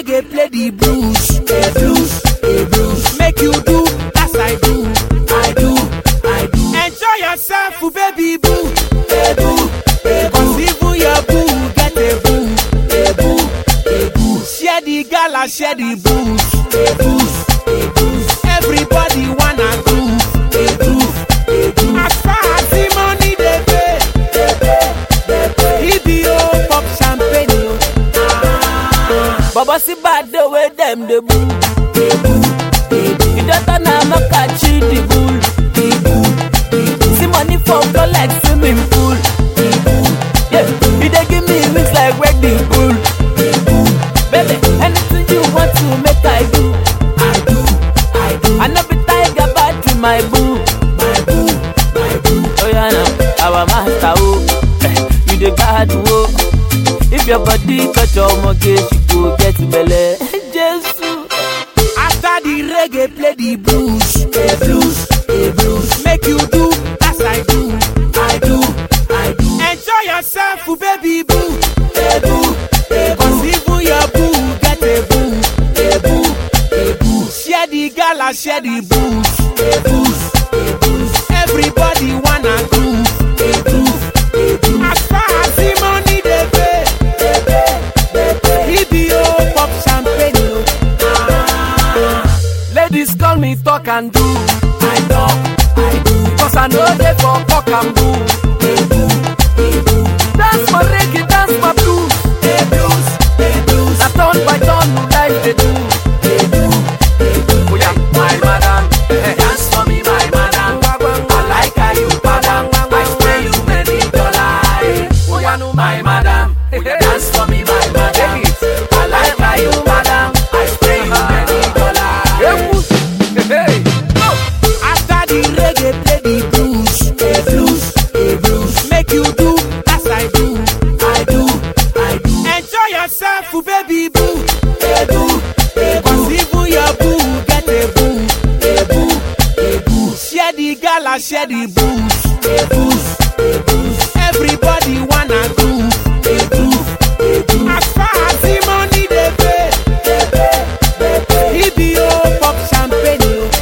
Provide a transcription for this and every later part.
reggae, play the blues. The blues, the blues. Make you do as I do. I do, I do. Enjoy yourself, baby boo. Hey boo, hey boo. Cause even your boo get a boo. Hey boo, hey boo. Share the gala, share the booze. Hey booze, hey booze. Everybody wanna groove. Hey groove, hey groove. As far as the money they pay, they pay, they pay. EBO pop champagne. Baba see bad the way them the boo. Hey boo, hey boo. You don't know I'm catch the bull. Hey boo, hey boo. See money for flow like swimming pool. Hey boo, yeah. You dey give me wings like wedding bull. Hey boo, baby. Anything you want to make I do. I do, I do. I know be tiger bad to my boo. My boo, my boo. Oh yeah, now our master oh. You the bad oh. If your body touch your mortgage, you go get belly. Jesus. After the reggae, play the blues. The blues, the blues. Make you do as I do. I do, I do. Enjoy yourself, baby boo. Hey boo, hey boo. Cause even your boo get a boo. Hey boo, hey boo. Share the gala, share the booze. Hey booze, hey booze. Everybody wanna groove. Hey groove, hey groove. As far as the money they pay, they pay, they pay. EBO pop champagne. Ladies call me talk and do. I talk, I do. Cause I know they for talk and do. Hey boo, hey boo. Dance my reggae, dance my blues. Hey blues, hey blues. I turn by turn, no like they do. Hey boo, hey boo. Oh yeah, my madam. Dance for me, my madam. I like how you madam. I spray you many dollars. Oh yeah, no, my madam. Dance for me, my madam. I like how you madam. I spray you many dollars. Hey, after the reggae, play the blues. The blues, the blues. Make you do as I do. I do, I do. Enjoy yourself, baby boo. Hey boo, hey boo. Cause even your boo get a boo. Hey boo, hey boo. Share the gala, share the booze. Hey booze, hey booze. Everybody wanna groove. Hey groove, hey groove. As far as the money they pay, they pay, they pay. EBO pop champagne.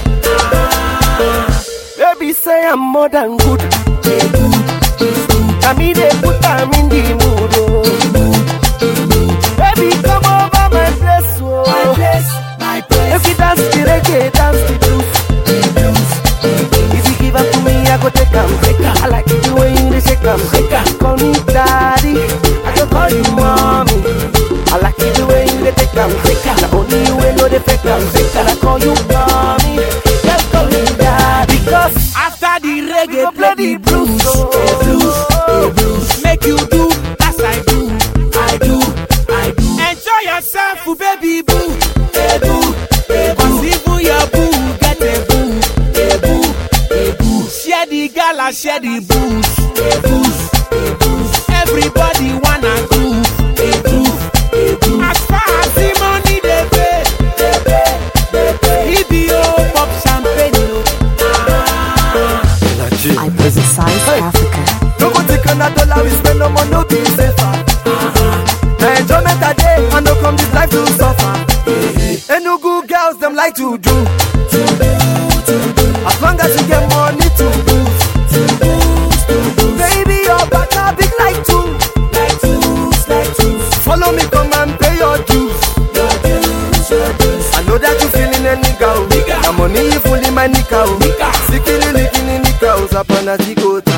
Baby say I'm more than good. Hey good, it's good. I mean they put time in the mood. Oh. Baby come over my place. Oh. My place, my place. If you dance the reggae, dance the blues. The blues, the blues. If you give up to me, I go take 'em. I like it the way you shake 'em. Call me daddy, I go call you mommy. I like it the way you take 'em. Not only you will know the fake 'em. And I call you mommy, just call me daddy. Because after the reggae, play the blues. The blues, the blues. Make you do as I do. I do, I do. Enjoy yourself, baby boo. Hey boo, hey boo. Cause even your boo get a boo. Hey boo, hey boo. Share the gala, share the booze. Hey booze, hey booze. Everybody wanna groove. Hey groove, hey groove. As far as the money they pay, they pay, they pay. EBO pop champagne. I criticize Africa. No go take $1, we spend no money, no be safer. The enjoyment a day, and no come this life to suffer. And no good girls, them like to do. As long as you get money to boost. Baby, your back now big like two. Follow me, come and pay your dues. I know that you feeling a nigga. The money you full in my nika. Sikini, nika, upon a zigot.